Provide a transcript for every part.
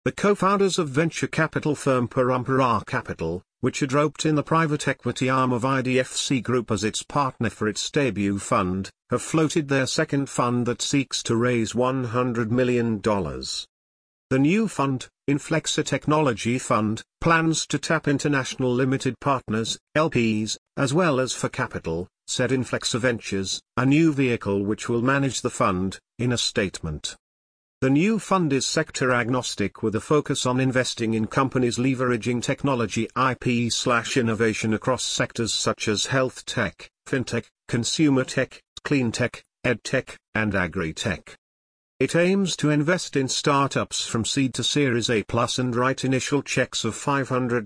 The co-founders of venture capital firm Parampara Capital, which had roped in the private equity arm of IDFC Group as its partner for its debut fund, have floated their second fund that seeks to raise $100 million. The new fund, Inflexa Technology Fund, plans to tap international limited partners, LPs, as well as for capital, said Inflexa Ventures, a new vehicle which will manage the fund, in a statement. The new fund is sector agnostic with a focus on investing in companies leveraging technology IP/innovation across sectors such as health tech, fintech, consumer tech, clean tech, edtech, and agri-tech. It aims to invest in startups from seed to Series A+ and write initial checks of $500,000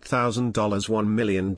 $1 million.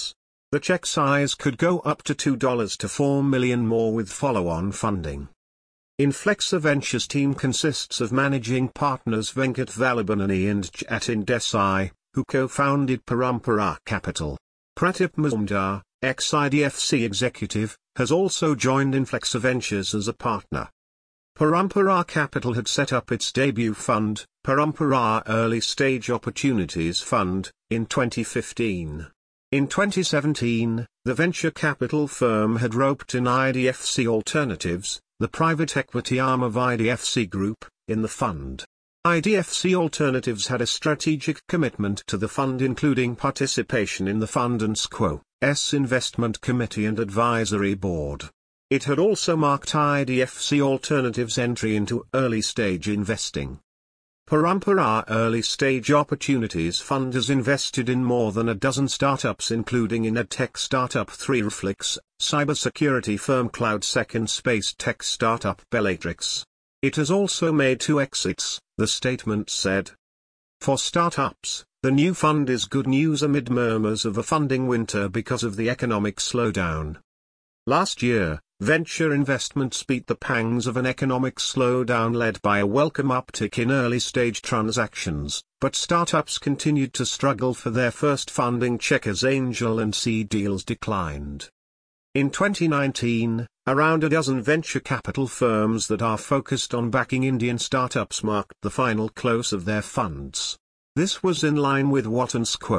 The check size could go up to $2 to $4 million more with follow-on funding. Inflexa Ventures team consists of managing partners Venkat Vallabhanani and Jatin Desai, who co-founded Parampara Capital. Pratip Mazumdar, ex-IDFC executive, has also joined Inflexa Ventures as a partner. Parampara Capital had set up its debut fund, Parampara Early Stage Opportunities Fund, in 2015. In 2017, the venture capital firm had roped in IDFC Alternatives, the private equity arm of IDFC Group, in the fund. IDFC Alternatives had a strategic commitment to the fund, including participation in the Fund and SQO's investment committee and advisory board. It had also marked IDFC Alternatives' entry into early-stage investing. Parampara Early Stage Opportunities Fund has invested in more than a dozen startups, including in edtech startup 3Reflex, cybersecurity firm CloudSec and space tech startup Bellatrix. It has also made 2 exits, the statement said. For startups, the new fund is good news amid murmurs of a funding winter because of the economic slowdown. Last year, venture investments beat the pangs of an economic slowdown led by a welcome uptick in early-stage transactions, but startups continued to struggle for their first funding check as angel and seed deals declined. In 2019, around a dozen venture capital firms that are focused on backing Indian startups marked the final close of their funds. This was in line with what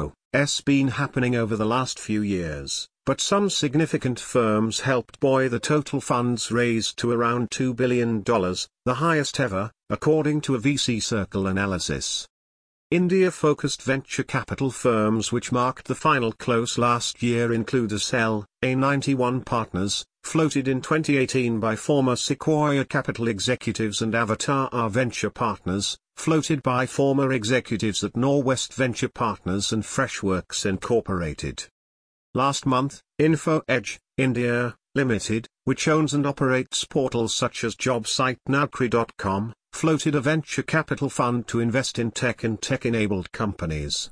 has been happening over the last few years, but some significant firms helped buoy the total funds raised to around $2 billion, the highest ever, according to a VC Circle analysis. India-focused venture capital firms which marked the final close last year include Accel, A91 Partners, floated in 2018 by former Sequoia Capital executives, and Avatar Venture Partners, floated by former executives at Norwest Venture Partners and Freshworks Incorporated. Last month, InfoEdge, India, Limited, which owns and operates portals such as JobSite Naukri.com, floated a venture capital fund to invest in tech and tech-enabled companies.